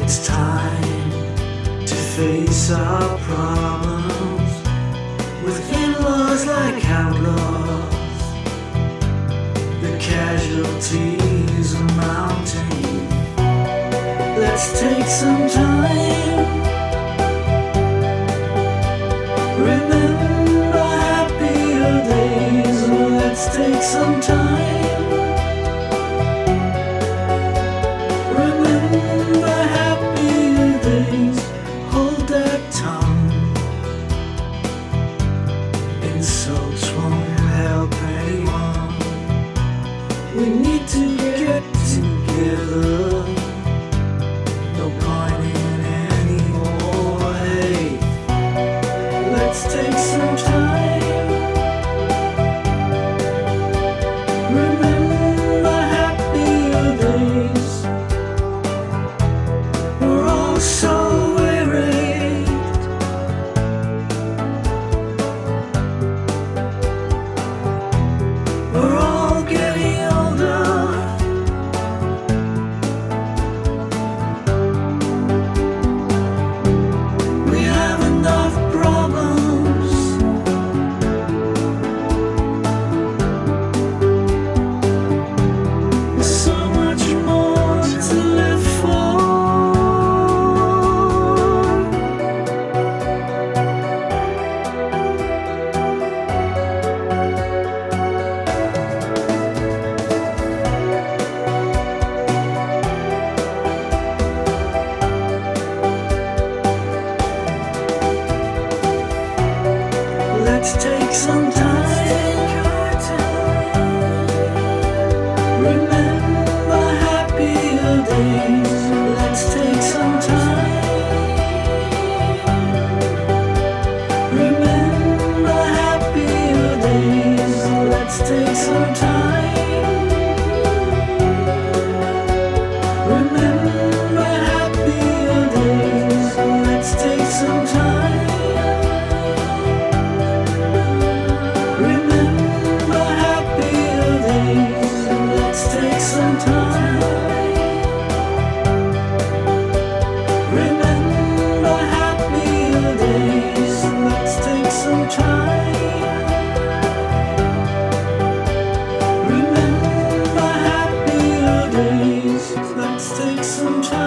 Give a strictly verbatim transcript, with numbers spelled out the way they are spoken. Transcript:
It's time to face our problems with in-laws like outlaws. The casualties are mounting. Let's take some time. Remember happier days. Let's take some time. Remember happier days. Hold that tongue. Insults won't help anyone. We need to get together. No point in anymore hate. Let's take some time. Remember happier days. We're all so weary. We're all getting older. We have enough problems. There's so much more to live for. Let's take some time. Remember happier days. Let's take some time. Remember happier days. Let's take some time. Remember happier days. Let's take some time. Remember happier days. Let's take some time. Remember happier days. Let's take some time. Remember happier days. Let's take some time.